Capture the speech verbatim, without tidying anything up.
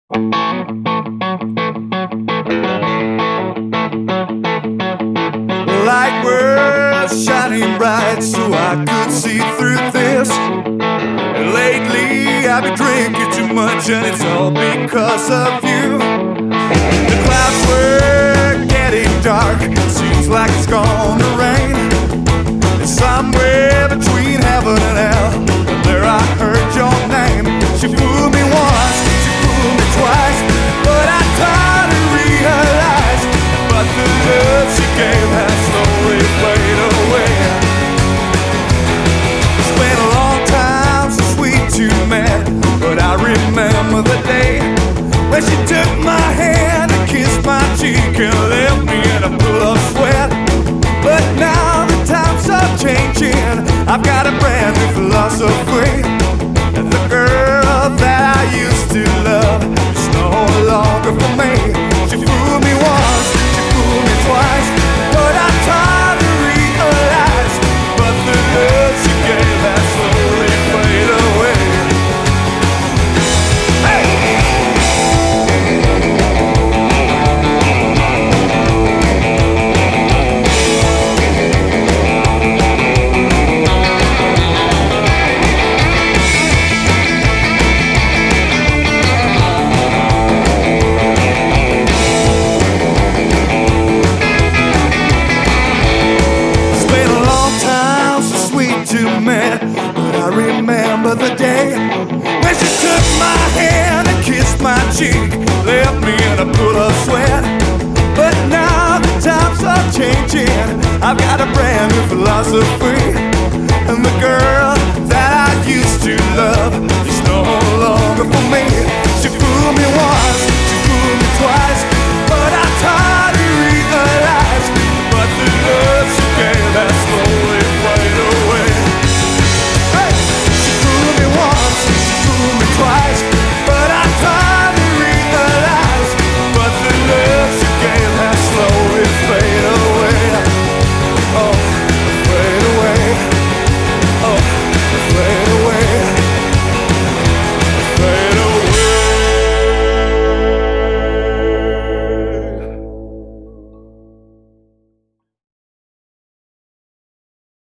Light was shining bright so I could see through this. Lately I've been drinking too much and it's all because of you. The clouds were getting dark, seems like it's gonna rain. It's somewhere between heaven and hell, there I heard your name. She fooled me once, she fooled me twice, but I tried to realize. But the love she gave has slowly faded away. It's been a long time since we two met, but I remember the day when she took my hand and kissed my cheek and left me in a pool of sweat. But now the times are changing, I've got a brand new philosophy. And the girl that I used to love is no longer for me. She fooled me once, she fooled me twice, but I tried to realize. But the love she gave has slowly faded away. But I remember the day when she took my hand and kissed my cheek, left me in a pool of sweat. But now the times are changing, I've got a brand new philosophy.